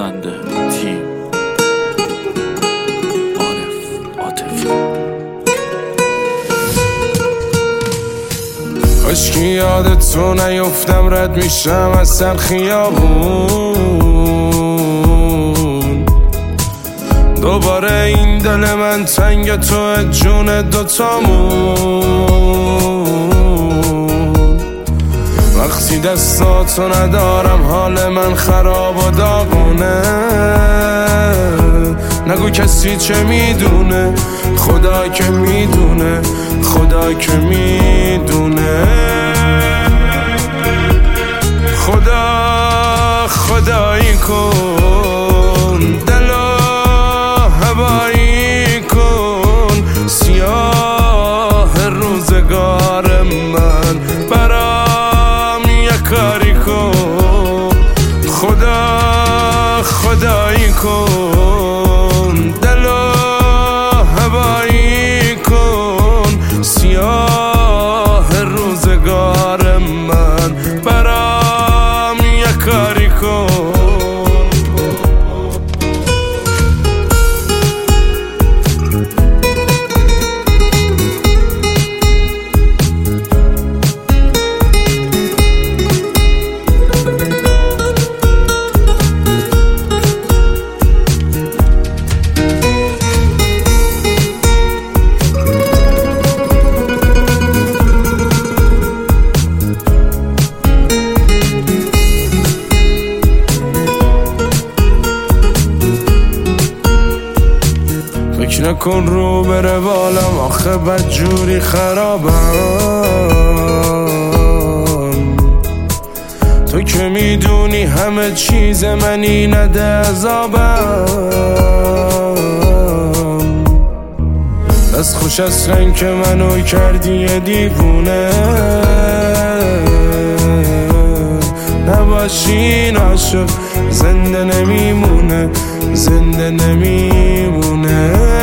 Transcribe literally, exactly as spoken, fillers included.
خواننده تیم عارف عاطفی. کاشکی یادت تو نیفتم، رد میشم از سر خیابون. دوباره این دل من تنگ تو جون دوتامون. وقتی دستاتو ندارم حال من خراب و داغونه. نگو کسی چه میدونه، خدا که میدونه، خدا که میدونه. خدا خدایی کن، دلو هوایی کن. سیاه روزگار من برام یه کاری کن. خدا خدایی کن، دلو هوایی کن. سیاه روزگار من برام یه کاری کن. فکر نکن رو بره بالم، آخه بدجوری خرابم. تو که میدونی همه چیز منی نده عذابم. دست خوش از رنگ که منو کردی یه دیوونه. نباشین عاشق زنده نمیمونه، زنده نمیمونه.